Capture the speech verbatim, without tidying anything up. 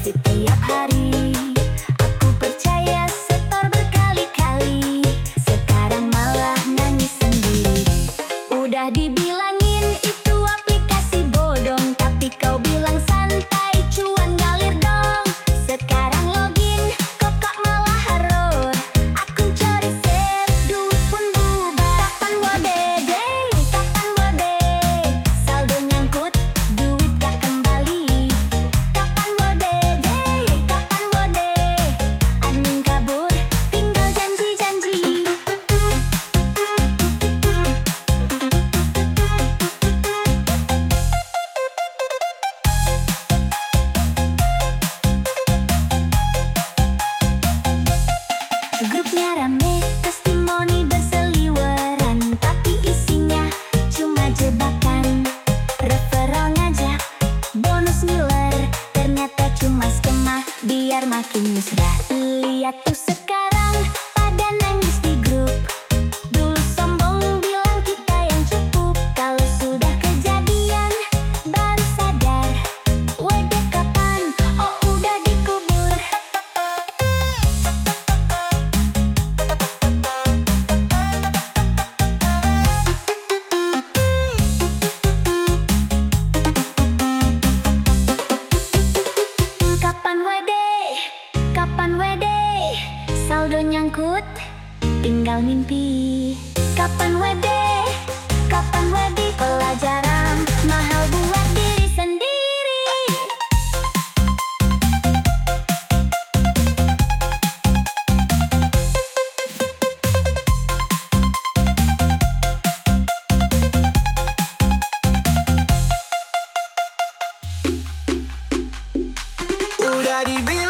setiap hari. Aku percaya setor berkali-kali, sekarang malah nangis sendiri. Udah dibilangin itu aplikasi bodong, tapi kau bilang santai, cuan ngalir dong. Sekarang login, kok kok malah error. Akun cari save, duit pun bubar. Kapan wodede, kapan wode, saldo nyangkut, duit gak kembali. Kapan wodede, kapan wode, admin kabur, tinggal janji-janji. Grupnya rame, testimoni berseliweran, tapi isinya cuma jebakan. Referral ngajak, bonus ngiler, ternyata cuma skema biar makin mesra. Lihat tuh sekarang pada nangis di grup. Dulu sombong bilang kita yang cukup, kalau sudah kejadian baru sadar. Wede kapan? Oh udah dikubur. Kapan wede, kapan wede, saldo nyangkut, tinggal mimpi. Kapan wede, kapan wede, pelajaran mahal buat diri sendiri. Udah dibilang